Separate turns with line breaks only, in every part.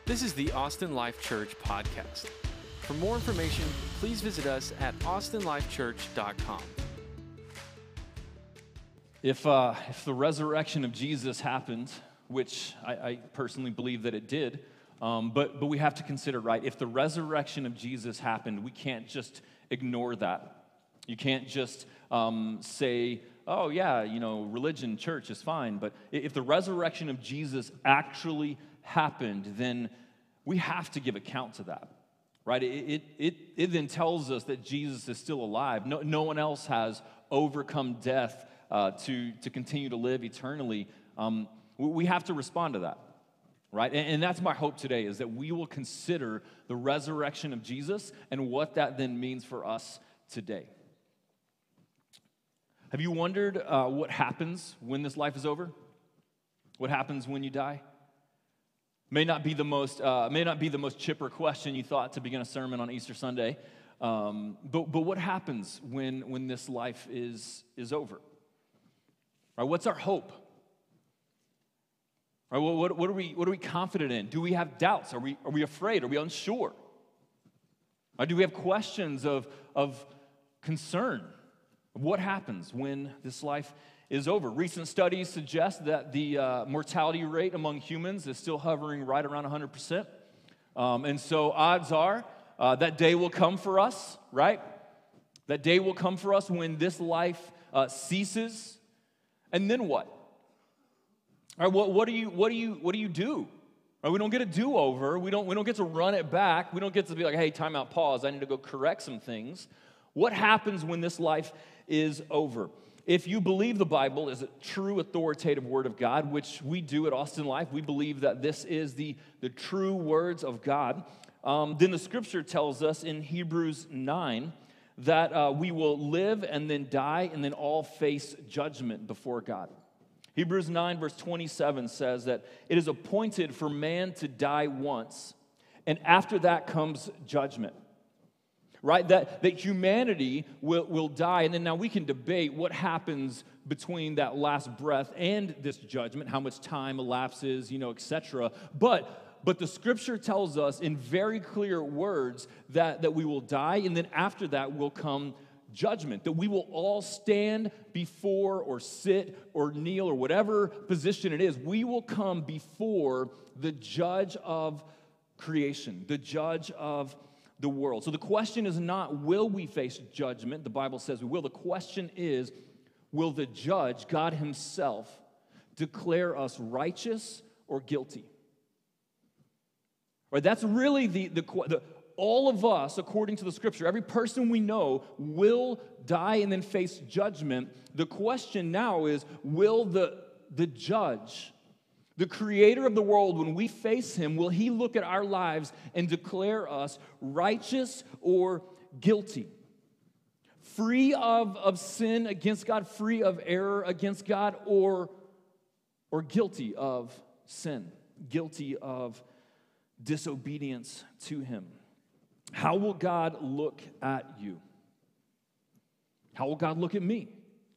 This is the Austin Life Church podcast. For more information, please visit us at austinlifechurch.com.
If the resurrection of Jesus happened, which I personally believe that it did, but we have to consider, right, if the resurrection of Jesus happened, we can't just ignore that. You can't just say, oh yeah, religion, church is fine, but if the resurrection of Jesus actually happened, then we have to give account to that, right? It then tells us that Jesus is still alive. No one else has overcome death to continue to live eternally. We have to respond to that, right? And that's my hope today, is that we will consider the resurrection of Jesus and what that then means for us today. Have you wondered what happens when this life is over? What happens when you die? May not be the most chipper question you thought to begin a sermon on Easter Sunday, but what happens when this life is over? Right? What's our hope? Right? What are we confident in? Do we have doubts? Are we afraid? Are we unsure? Right? Do we have questions of concern? What happens when this life is over? Recent studies suggest that the mortality rate among humans is still hovering right around 100%. And so odds are that day will come for us, right? That day will come for us when this life ceases. And then what? All right, what do you do? Right, we don't get a do-over. We don't get to run it back. We don't get to be like, hey, time out, pause. I need to go correct some things. What happens when this life is over? If you believe the Bible is a true authoritative word of God, which we do at Austin Life, we believe that this is the true words of God, then the scripture tells us in Hebrews 9 that we will live and then die and then all face judgment before God. Hebrews 9 verse 27 says that it is appointed for man to die once, and after that comes judgment. Right, that humanity will die, and then now we can debate what happens between that last breath and this judgment, how much time elapses, etc. But the scripture tells us in very clear words that we will die, and then after that will come judgment, that we will all stand before or sit or kneel or whatever position it is. We will come before the judge of creation, the judge of the world. So the question is not, will we face judgment? The Bible says we will. The question is, will the judge, God himself, declare us righteous or guilty? Right? That's really the all of us, according to the scripture, every person we know will die and then face judgment. The question now is, will the judge, the creator of the world, when we face him, will he look at our lives and declare us righteous or guilty? Free of sin against God, free of error against God, or guilty of sin, guilty of disobedience to him? How will God look at you? How will God look at me?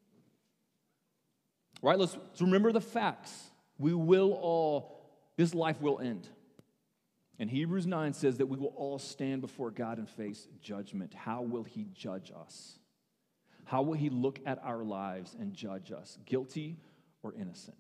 Right, let's remember the facts. This life will end. And Hebrews 9 says that we will all stand before God and face judgment. How will he judge us? How will he look at our lives and judge us? Guilty or innocent?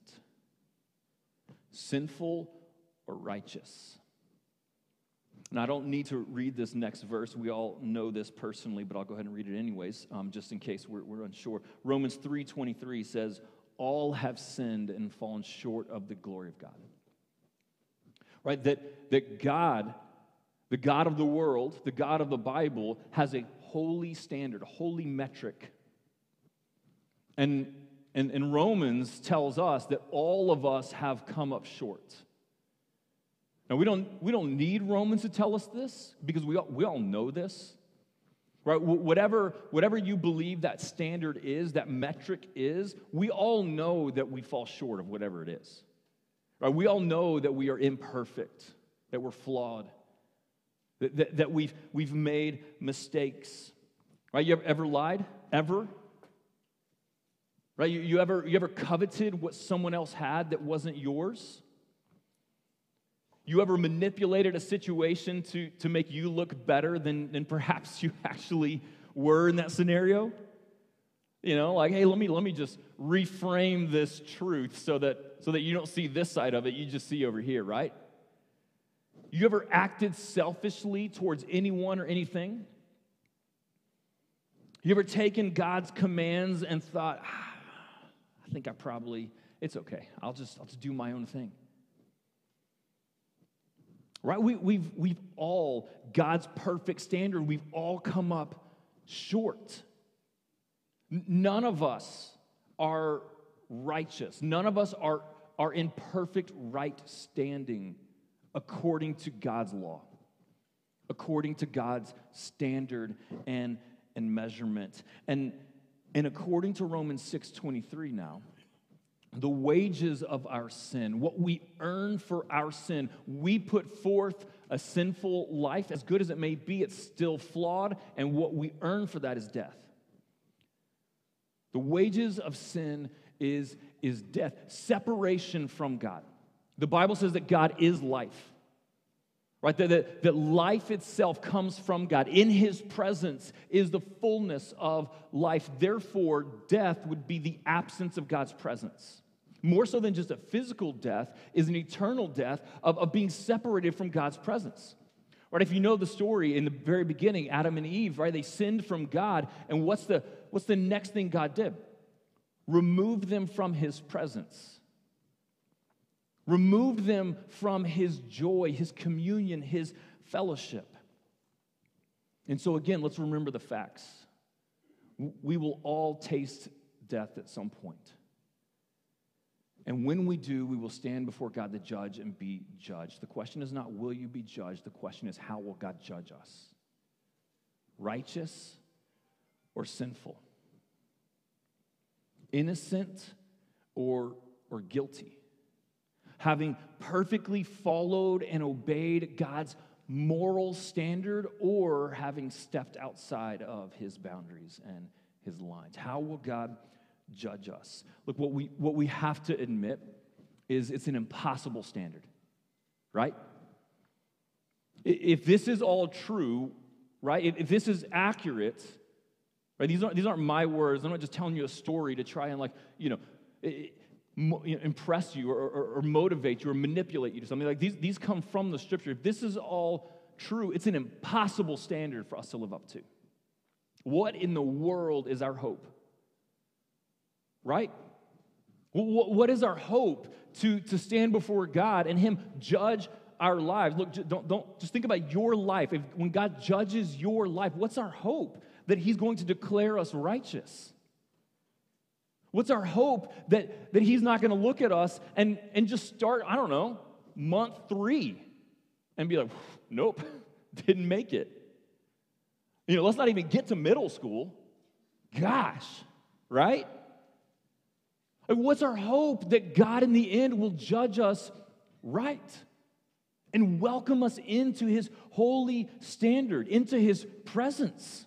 Sinful or righteous? And I don't need to read this next verse. We all know this personally, but I'll go ahead and read it anyways, just in case we're unsure. Romans 3:23 says, all have sinned and fallen short of the glory of God. Right? That God, the God of the world, the God of the Bible, has a holy standard, a holy metric. And Romans tells us that all of us have come up short. Now, we don't need Romans to tell us this, because we all know this. Right? Whatever you believe that standard is, that metric is, we all know that we fall short of whatever it is. Right? We all know that we are imperfect, that we're flawed, that we've made mistakes. Right? You ever lied? Ever? Right? You ever coveted what someone else had that wasn't yours? You ever manipulated a situation to make you look better than perhaps you actually were in that scenario? You know, like, hey, let me just reframe this truth so that you don't see this side of it, you just see over here, right? You ever acted selfishly towards anyone or anything? You ever taken God's commands and thought, I think it's okay. I'll just do my own thing. Right? We've all, God's perfect standard, we've all come up short. None of us are righteous. None of us are in perfect right standing according to God's law, according to God's standard and measurement. And according to Romans 6:23 now, the wages of our sin, what we earn for our sin, we put forth a sinful life. As good as it may be, it's still flawed, and what we earn for that is death. The wages of sin is death, separation from God. The Bible says that God is life, right? That life itself comes from God. In His presence is the fullness of life. Therefore, death would be the absence of God's presence. More so than just a physical death is an eternal death of being separated from God's presence. Right? If you know the story in the very beginning, Adam and Eve, right? They sinned from God, and what's the next thing God did? Removed them from His presence. Removed them from His joy, His communion, His fellowship. And so again, let's remember the facts. We will all taste death at some point. And when we do, we will stand before God the judge and be judged. The question is not, will you be judged? The question is, how will God judge us? Righteous or sinful? Innocent or guilty? Having perfectly followed and obeyed God's moral standard, or having stepped outside of His boundaries and His lines? How will God judge us? Look, what we have to admit is it's an impossible standard, right? If this is all true, right? If this is accurate, right? These aren't my words. I'm not just telling you a story to try and impress you or motivate you or manipulate you to something. Like these come from the Scripture. If this is all true, it's an impossible standard for us to live up to. What in the world is our hope? Right? What is our hope to stand before God and Him judge our lives? Look, don't just think about your life. When God judges your life, what's our hope? That He's going to declare us righteous. What's our hope that He's not going to look at us and just start, I don't know, month 3 and be like, nope, didn't make it. Let's not even get to middle school. Gosh, right? What's our hope? That God in the end will judge us right and welcome us into His holy standard, into His presence.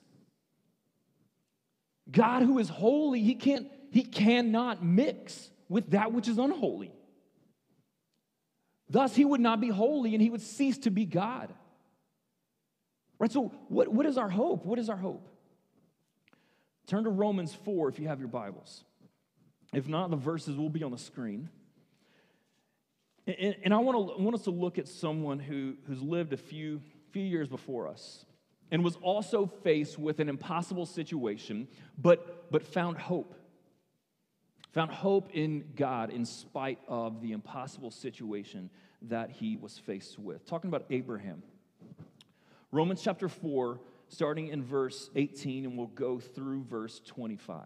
God who is holy, He cannot mix with that which is unholy. Thus, He would not be holy and He would cease to be God. Right, so what is our hope? What is our hope? Turn to Romans 4 if you have your Bibles. If not, the verses will be on the screen. And I want us to look at someone who's lived a few years before us and was also faced with an impossible situation, but found hope. Found hope in God in spite of the impossible situation that he was faced with. Talking about Abraham. Romans chapter 4, starting in verse 18, and we'll go through verse 25.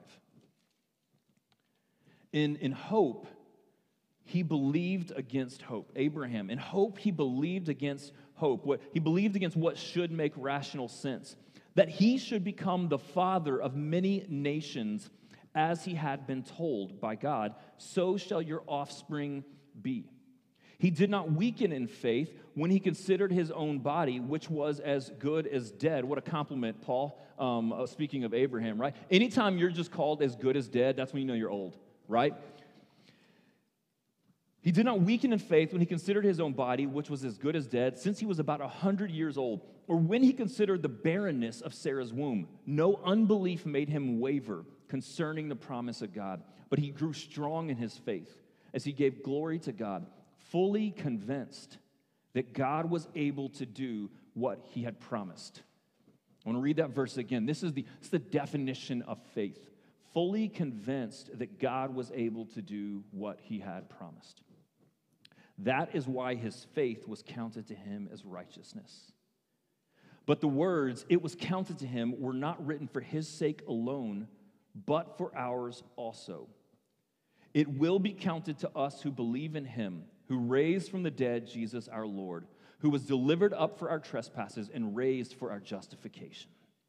In hope, he believed against hope. Abraham, in hope, he believed against hope. He believed against what should make rational sense, that he should become the father of many nations, as he had been told by God, so shall your offspring be. He did not weaken in faith when he considered his own body, which was as good as dead. What a compliment, Paul, speaking of Abraham, right? Anytime you're just called as good as dead, that's when you know you're old, right? He did not weaken in faith when he considered his own body, which was as good as dead, since he was about 100 years old, or when he considered the barrenness of Sarah's womb. No unbelief made him waver concerning the promise of God, but he grew strong in his faith as he gave glory to God, fully convinced that God was able to do what he had promised. I want to read that verse again. This is the definition of faith. Fully convinced that God was able to do what he had promised. That is why his faith was counted to him as righteousness. But the words, "it was counted to him," were not written for his sake alone, but for ours also. It will be counted to us who believe in him, who raised from the dead Jesus our Lord, who was delivered up for our trespasses and raised for our justification.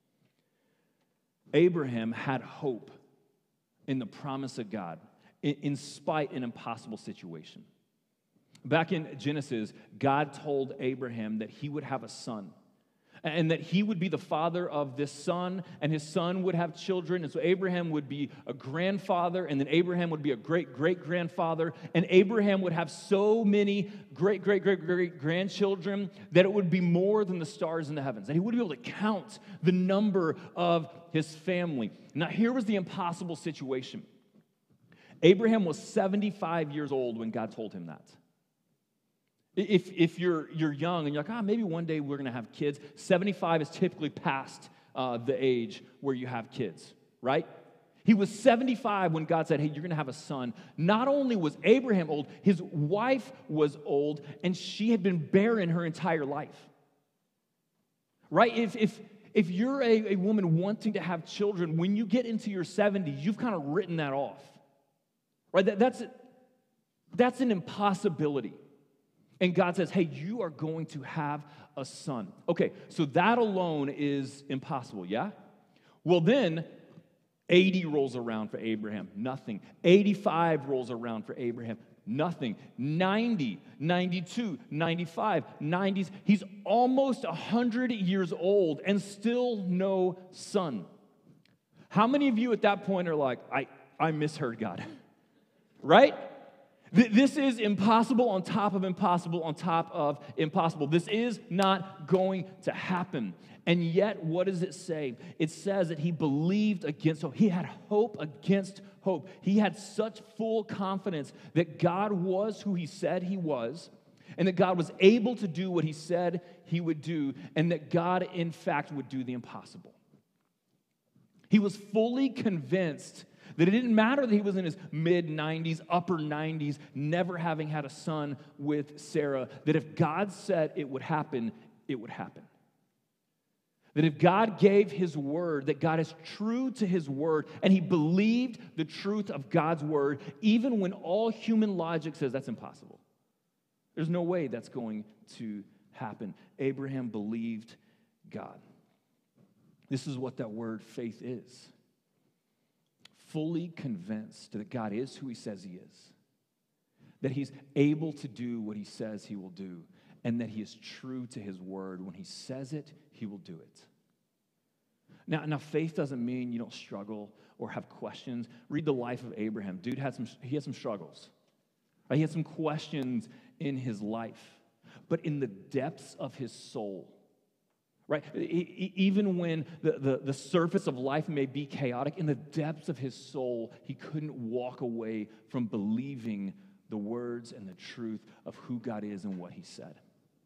Abraham had hope in the promise of God, in spite of an impossible situation. Back in Genesis, God told Abraham that he would have a son, and that he would be the father of this son, and his son would have children, and so Abraham would be a grandfather, and then Abraham would be a great-great-grandfather, and Abraham would have so many great-great-great-great-grandchildren that it would be more than the stars in the heavens, and he would be able to count the number of his family. Now, here was the impossible situation. Abraham was 75 years old when God told him that. If you're young and you're like, maybe one day we're going to have kids, 75 is typically past the age where you have kids, right? He was 75 when God said, hey, you're going to have a son. Not only was Abraham old, his wife was old, and she had been barren her entire life, right? If you're a woman wanting to have children, when you get into your 70s, you've kind of written that off, right? That's an impossibility. And God says, hey, you are going to have a son. Okay, so that alone is impossible, yeah? Well, then 80 rolls around for Abraham, nothing. 85 rolls around for Abraham, nothing. 90, 92, 95, 90s. He's almost 100 years old and still no son. How many of you at that point are like, I misheard God, right? This is impossible on top of impossible on top of impossible. This is not going to happen. And yet, what does it say? It says that he believed against hope. He had hope against hope. He had such full confidence that God was who he said he was, and that God was able to do what he said he would do, and that God, in fact, would do the impossible. He was fully convinced that it didn't matter that he was in his mid-90s, upper 90s, never having had a son with Sarah, that if God said it would happen, it would happen. That if God gave his word, that God is true to his word, and he believed the truth of God's word, even when all human logic says that's impossible. There's no way that's going to happen. Abraham believed God. This is what that word faith is. Fully convinced that God is who he says he is, that he's able to do what he says he will do, and that he is true to his word. When he says it, he will do it. Now faith doesn't mean you don't struggle or have questions. Read the life of Abraham. Dude had some struggles. Right? He had some questions in his life, but in the depths of his soul, right? Even when the surface of life may be chaotic, in the depths of his soul, he couldn't walk away from believing the words and the truth of who God is and what he said.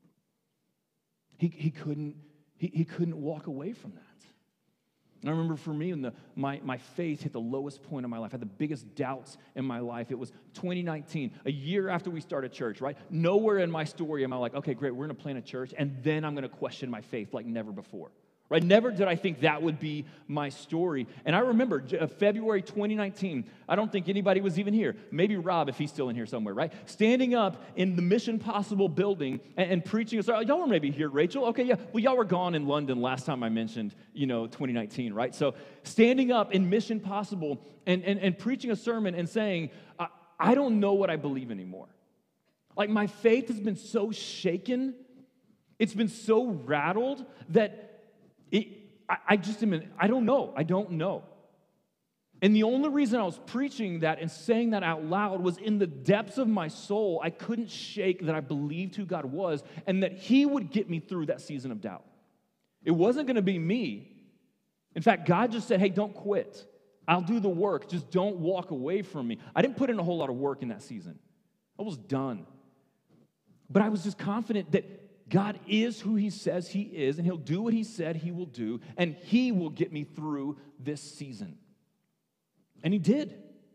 He couldn't walk away from that. And I remember for me, when my faith hit the lowest point in my life, I had the biggest doubts in my life. It was 2019, a year after we started church, right? Nowhere in my story am I like, okay, great, we're going to plant a church, and then I'm going to question my faith like never before, right? Never did I think that would be my story. And I remember February 2019, I don't think anybody was even here. Maybe Rob, if he's still in here somewhere, right? Standing up in the Mission Possible building and preaching a sermon. Y'all were maybe here, Rachel. Okay, yeah. Well, y'all were gone in London last time I mentioned, 2019, right? So standing up in Mission Possible and preaching a sermon and saying, I don't know what I believe anymore. Like, my faith has been so shaken, it's been so rattled that I don't know. And the only reason I was preaching that and saying that out loud was in the depths of my soul, I couldn't shake that I believed who God was and that He would get me through that season of doubt. It wasn't going to be me. In fact, God just said, hey, don't quit. I'll do the work. Just don't walk away from me. I didn't put in a whole lot of work in that season. I was done. But I was just confident that God is who He says He is, and He'll do what He said He will do, and He will get me through this season. And He did.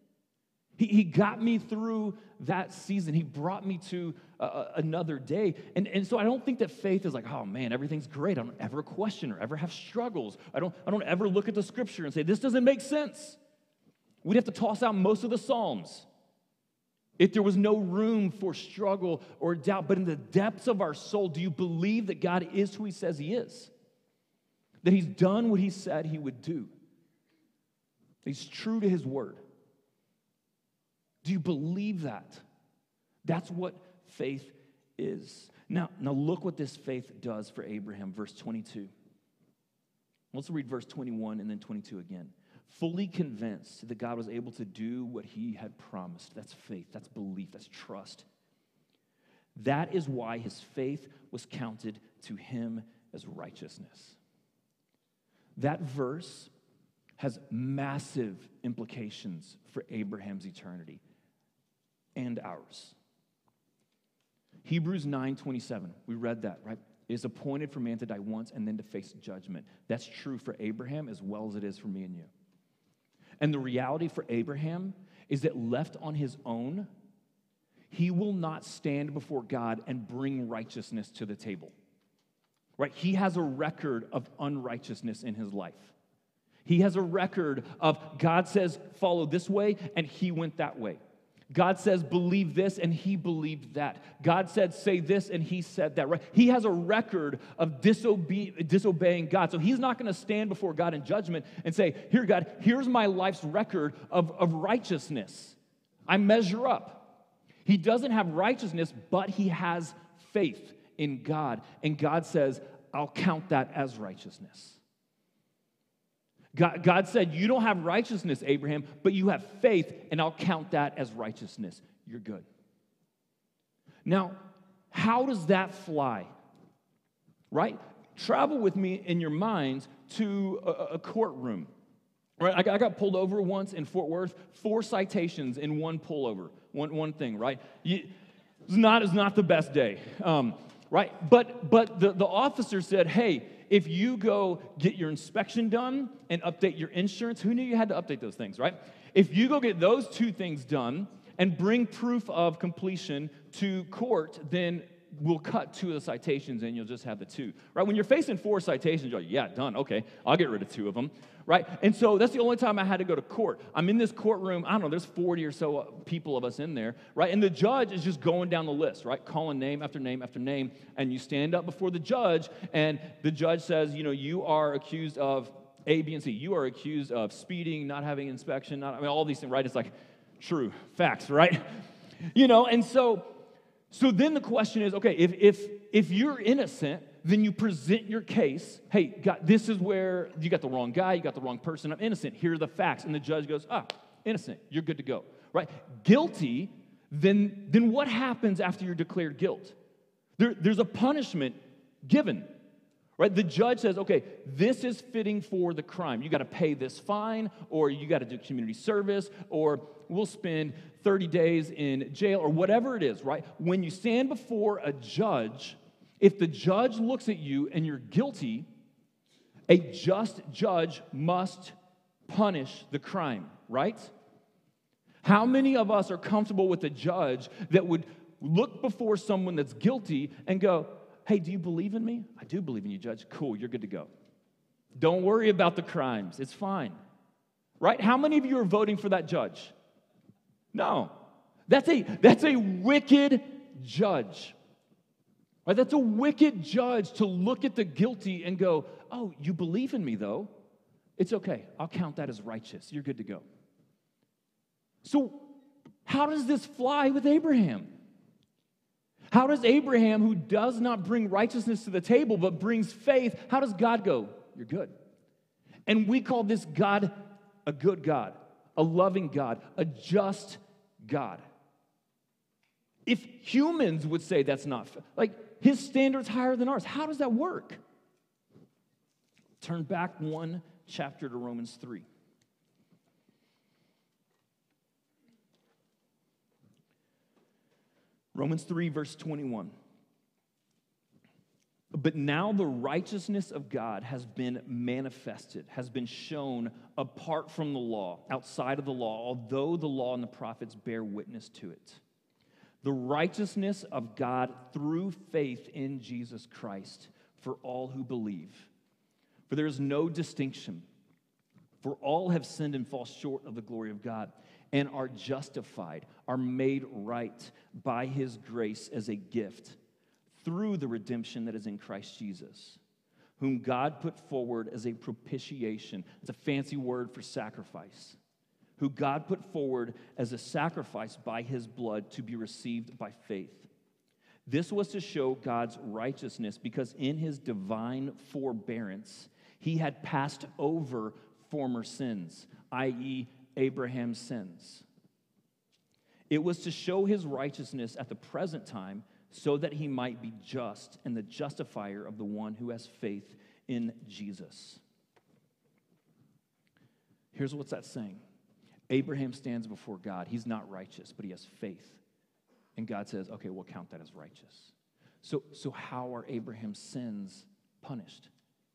He got me through that season. He brought me to another day. And so I don't think that faith is like, oh man, everything's great. I don't ever question or ever have struggles. I don't ever look at the scripture and say, this doesn't make sense. We'd have to toss out most of the Psalms if there was no room for struggle or doubt. But in the depths of our soul, do you believe that God is who He says He is? That He's done what He said He would do? He's true to His word. Do you believe that? That's what faith is. Now look what this faith does for Abraham, verse 22. Let's read verse 21 and then 22 again. Fully convinced that God was able to do what He had promised. That's faith, that's belief, that's trust. That is why his faith was counted to him as righteousness. That verse has massive implications for Abraham's eternity and ours. Hebrews 9:27, we read that, right? It is appointed for man to die once and then to face judgment. That's true for Abraham as well as it is for me and you. And the reality for Abraham is that left on his own, he will not stand before God and bring righteousness to the table. Right? He has a record of unrighteousness in his life. He has a record of God says follow this way and he went that way. God says believe this and he believed that. God said say this and he said that. Right? He has a record of disobeying God. So he's not going to stand before God in judgment and say, here God, here's my life's record of righteousness. I measure up. He doesn't have righteousness, but he has faith in God. And God says, I'll count that as righteousness. God said, you don't have righteousness, Abraham, but you have faith, and I'll count that as righteousness. You're good. Now, how does that fly? Right? Travel with me in your minds to a courtroom. Right? I got pulled over once in Fort Worth, 4 citations in one pullover, one thing, right? It's not the best day, right? But the officer said, hey, if you go get your inspection done and update your insurance, who knew you had to update those things, right? If you go get those 2 things done and bring proof of completion to court, then we'll cut 2 of the citations and you'll just have the 2, right? When you're facing 4 citations, you're like, yeah, done, okay, I'll get rid of 2 of them, right? And so that's the only time I had to go to court. I'm in this courtroom, I don't know, there's 40 or so people of us in there, right? And the judge is just going down the list, right? Calling name after name after name, and you stand up before the judge, and the judge says, you are accused of A, B, and C. You are accused of speeding, not having inspection, all these things, right? It's like, true, facts, right? And so then the question is, okay, if you're innocent, then you present your case. Hey, God, this is where you got the wrong guy, you got the wrong person. I'm innocent. Here are the facts. And the judge goes, innocent. You're good to go, right? Guilty, then what happens after you're declared guilt? There's a punishment given, right? The judge says, okay, this is fitting for the crime. You got to pay this fine, or you got to do community service, or we'll spend 30 days in jail, or whatever it is, right? When you stand before a judge, if the judge looks at you and you're guilty, a just judge must punish the crime, right? How many of us are comfortable with a judge that would look before someone that's guilty and go, hey, do you believe in me? I do believe in you, judge. Cool, you're good to go. Don't worry about the crimes. It's fine, right? How many of you are voting for that judge? No. That's a wicked judge. Right? That's a wicked judge to look at the guilty and go, oh, you believe in me, though? It's okay. I'll count that as righteous. You're good to go. So how does this fly with Abraham? How does Abraham, who does not bring righteousness to the table but brings faith, how does God go? You're good. And we call this God a good God. a loving God, a just God. If humans would say that's not fair, like his standard's higher than ours, how does that work? Turn back one chapter to Romans 3. Romans 3, verse 21. But now the righteousness of God has been manifested, has been shown apart from the law, outside of the law, although the law and the prophets bear witness to it. The righteousness of God through faith in Jesus Christ for all who believe. For there is no distinction, for all have sinned and fall short of the glory of God, and are justified, are made right by his grace as a gift, through the redemption that is in Christ Jesus, whom God put forward as a propitiation. It's a fancy word for sacrifice. Who God put forward as a sacrifice by his blood to be received by faith. This was to show God's righteousness, because in his divine forbearance, he had passed over former sins, i.e., Abraham's sins. It was to show his righteousness at the present time, so that he might be just and the justifier of the one who has faith in Jesus. Here's what's that saying. Abraham stands before God. He's not righteous, but he has faith. And God says, okay, we'll count that as righteous. So how are Abraham's sins punished?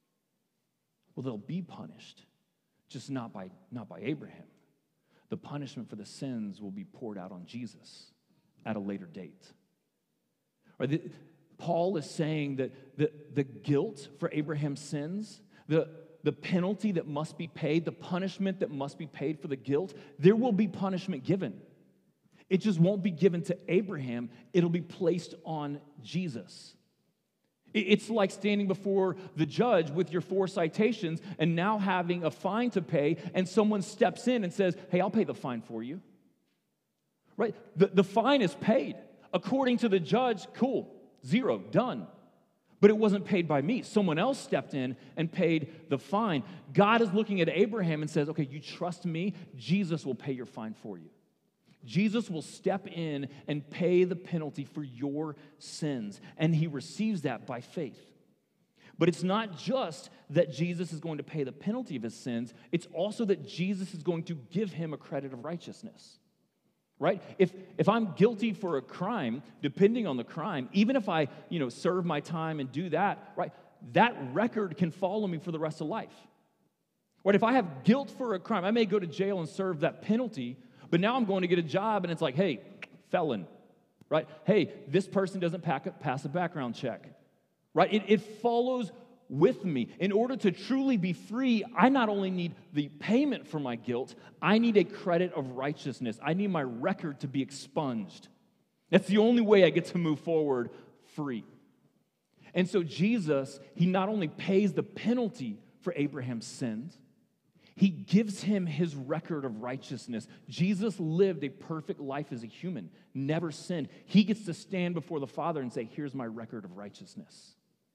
Well, they'll be punished, just not by Abraham. The punishment for the sins will be poured out on Jesus at a later date. Right? Paul is saying that the guilt for Abraham's sins, the penalty that must be paid, the punishment that must be paid for the guilt, there will be punishment given. It just won't be given to Abraham. It'll be placed on Jesus. It's like standing before the judge with your 4 citations and now having a fine to pay, and someone steps in and says, hey, I'll pay the fine for you. Right? The fine is paid. According to the judge, cool, 0, done. But it wasn't paid by me. Someone else stepped in and paid the fine. God is looking at Abraham and says, okay, you trust me, Jesus will pay your fine for you. Jesus will step in and pay the penalty for your sins, and he receives that by faith. But it's not just that Jesus is going to pay the penalty of his sins, it's also that Jesus is going to give him a credit of righteousness. Right? If I'm guilty for a crime, depending on the crime, even if I, serve my time and do that, right, that record can follow me for the rest of life. Right? If I have guilt for a crime, I may go to jail and serve that penalty, but now I'm going to get a job and it's like, hey, felon, right? Hey, this person doesn't pass a background check, right? It follows with me. In order to truly be free, I not only need the payment for my guilt, I need a credit of righteousness. I need my record to be expunged. That's the only way I get to move forward free. And so Jesus, he not only pays the penalty for Abraham's sins, he gives him his record of righteousness. Jesus lived a perfect life as a human, never sinned. He gets to stand before the Father and say, here's my record of righteousness.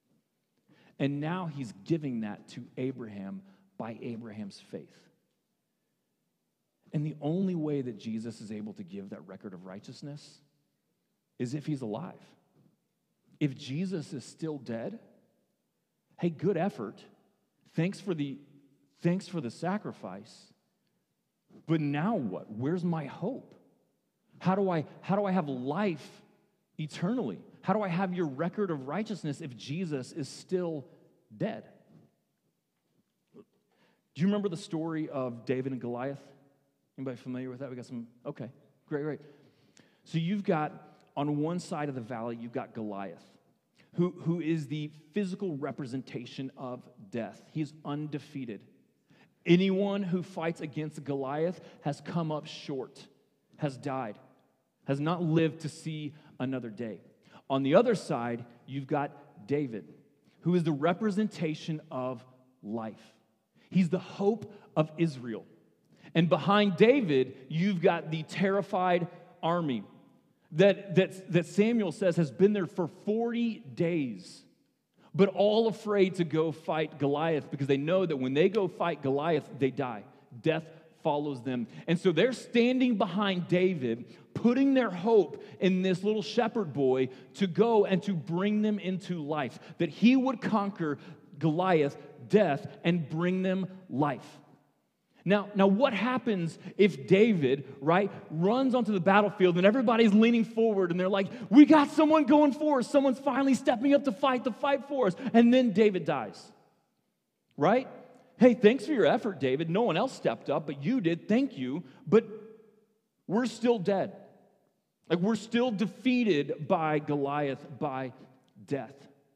And now he's giving that to Abraham by Abraham's faith. And the only way that Jesus is able to give that record of righteousness is if he's alive. If Jesus is still dead, hey, good effort. Thanks for the sacrifice. But now what? Where's my hope? How do I have life eternally? How do I have your record of righteousness if Jesus is still dead? Do you remember the story of David and Goliath? Anybody familiar with that? We got some, okay, great. So you've got, on one side of the valley, you've got Goliath, who is the physical representation of death. He's undefeated. Anyone who fights against Goliath has come up short, has died, has not lived to see another day. On the other side, you've got David, who is the representation of life. He's the hope of Israel. And behind David, you've got the terrified army that Samuel says has been there for 40 days, but all afraid to go fight Goliath because they know that when they go fight Goliath, they die. Death follows them. And so they're standing behind David, putting their hope in this little shepherd boy to go and to bring them into life, that he would conquer Goliath, death, and bring them life. Now, what happens if David, right, runs onto the battlefield and everybody's leaning forward and they're like, we got someone going for us. Someone's finally stepping up to fight for us. And then David dies, right? Hey, thanks for your effort, David. No one else stepped up, but you did. Thank you. But we're still dead. Like, we're still defeated by Goliath, by death.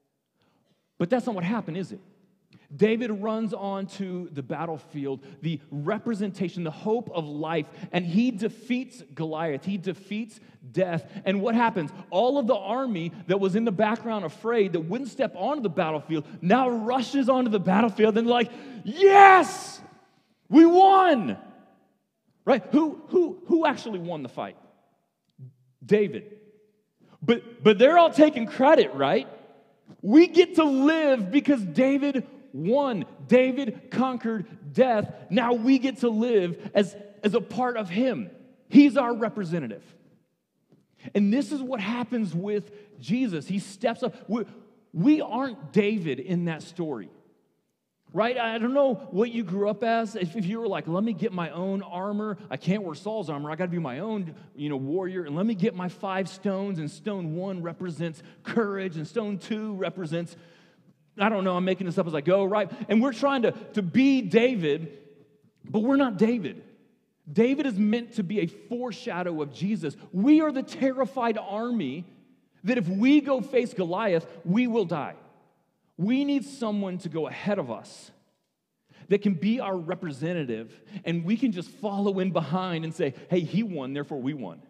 But that's not what happened, is it? David runs onto the battlefield, the representation, the hope of life, and he defeats Goliath. He defeats death. And what happens? All of the army that was in the background afraid, that wouldn't step onto the battlefield, now rushes onto the battlefield and they're like, yes, we won. Right? Who actually won the fight? David. But they're all taking credit, right? We get to live because David won. David conquered death. Now we get to live as a part of him. He's our representative. And this is what happens with Jesus. He steps up. We aren't David in that story. Right? I don't know what you grew up as. If you were like, let me get my own armor. I can't wear Saul's armor. I got to be my own, warrior. And let me get my 5 stones. And stone 1 represents courage. And stone 2 represents, I don't know, I'm making this up as I go, right? And we're trying to be David, but we're not David. David is meant to be a foreshadow of Jesus. We are the terrified army that if we go face Goliath, we will die. We need someone to go ahead of us that can be our representative, and we can just follow in behind and say, hey, he won, therefore we won.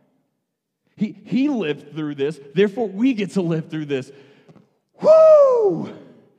He lived through this, therefore we get to live through this. Woo!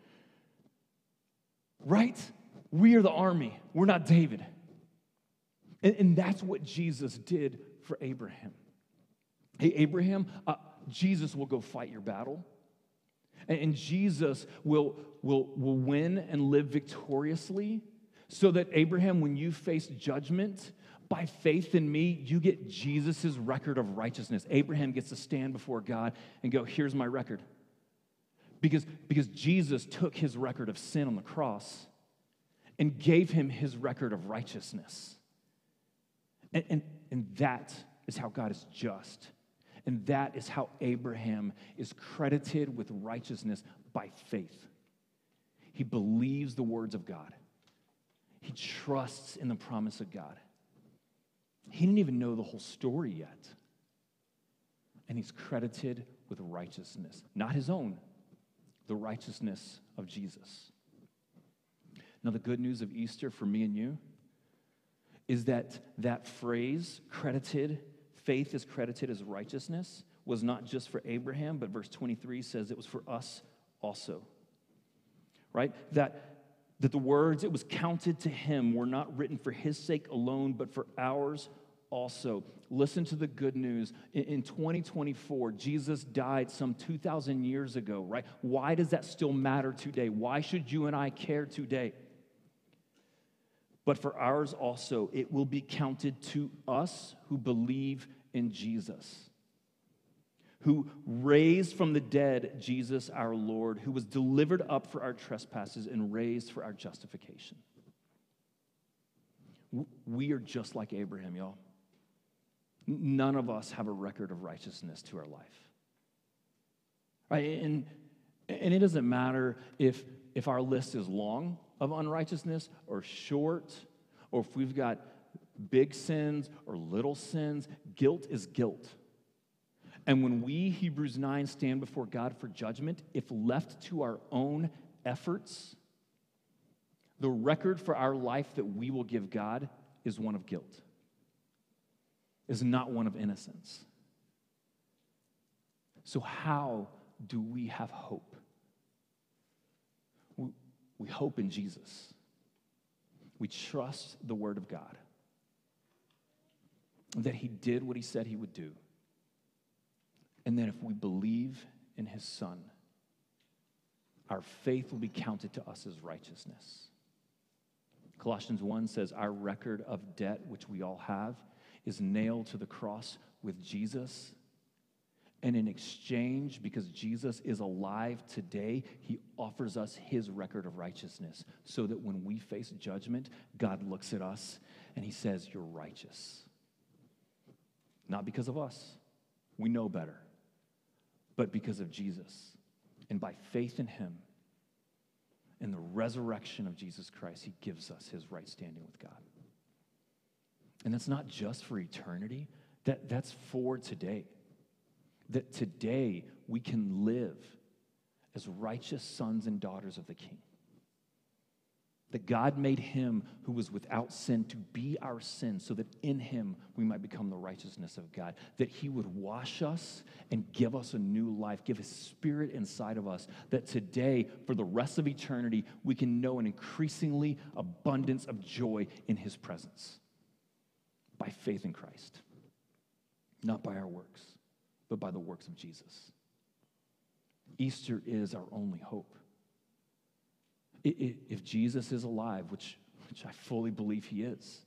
Right? We are the army. We're not David. And that's what Jesus did for Abraham. Hey, Abraham, Jesus will go fight your battle. And Jesus will win and live victoriously so that, Abraham, when you face judgment, by faith in me, you get Jesus' record of righteousness. Abraham gets to stand before God and go, here's my record. Because Jesus took his record of sin on the cross and gave him his record of righteousness. And that is how God is just. And that is how Abraham is credited with righteousness by faith. He believes the words of God. He trusts in the promise of God. He didn't even know the whole story yet. And he's credited with righteousness, not his own, the righteousness of Jesus. Now, the good news of Easter for me and you is that phrase, credited, faith is credited as righteousness, was not just for Abraham, but verse 23 says it was for us also. Right? That the words, it was counted to him, were not written for his sake alone, but for ours also. Listen to the good news. In 2024, Jesus died some 2,000 years ago, right? Why does that still matter today? Why should you and I care today? But for ours also, it will be counted to us who believe in Jesus, who raised from the dead Jesus our Lord, who was delivered up for our trespasses and raised for our justification. We are just like Abraham, y'all. None of us have a record of righteousness to our life. Right? And it doesn't matter if our list is long of unrighteousness or short, or if we've got big sins or little sins. Guilt is guilt. And when we, Hebrews 9, stand before God for judgment, if left to our own efforts, the record for our life that we will give God is one of guilt, is not one of innocence. So how do we have hope? We hope in Jesus. We trust the Word of God, that He did what He said He would do, and that if we believe in His Son, our faith will be counted to us as righteousness. Colossians 1 says, our record of debt, which we all have, is nailed to the cross with Jesus. And in exchange, because Jesus is alive today, he offers us his record of righteousness so that when we face judgment, God looks at us and he says, you're righteous. Not because of us. We know better. But because of Jesus. And by faith in him, in the resurrection of Jesus Christ, he gives us his right standing with God. And that's not just for eternity. That's for today. That today we can live as righteous sons and daughters of the King. That God made him who was without sin to be our sin so that in him we might become the righteousness of God. That he would wash us and give us a new life, give his spirit inside of us. That today, for the rest of eternity, we can know an increasingly abundance of joy in his presence. By faith in Christ. Not by our works, but by the works of Jesus. Easter is our only hope. If Jesus is alive, which I fully believe he is,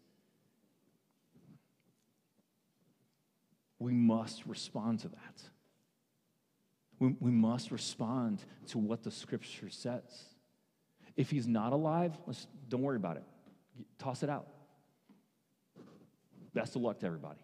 we must respond to that. We must respond to what the scripture says. If he's not alive, don't worry about it. Toss it out. Best of luck to everybody.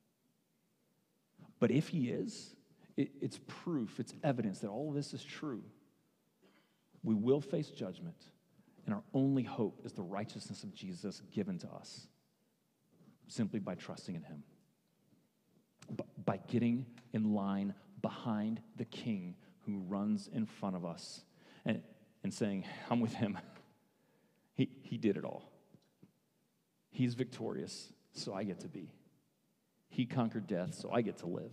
But if he is, it's proof, it's evidence that all of this is true. We will face judgment, and our only hope is the righteousness of Jesus given to us simply by trusting in him. By getting in line behind the King who runs in front of us and saying, I'm with him. He did it all. He's victorious, so I get to be. He conquered death, so I get to live.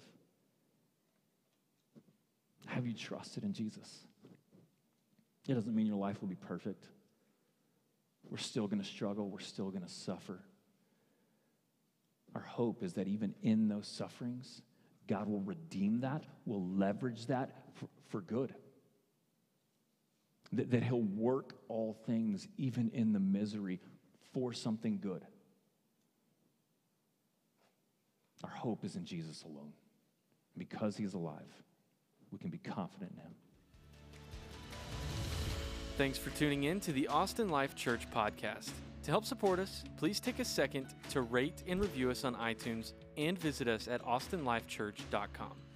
Have you trusted in Jesus? It doesn't mean your life will be perfect. We're still going to struggle. We're still going to suffer. Our hope is that even in those sufferings, God will redeem that, will leverage that for good. That he'll work all things, even in the misery, for something good. Our hope is in Jesus alone. Because he's alive, we can be confident in him.
Thanks for tuning in to the Austin Life Church podcast. To help support us, please take a second to rate and review us on iTunes and visit us at austinlifechurch.com.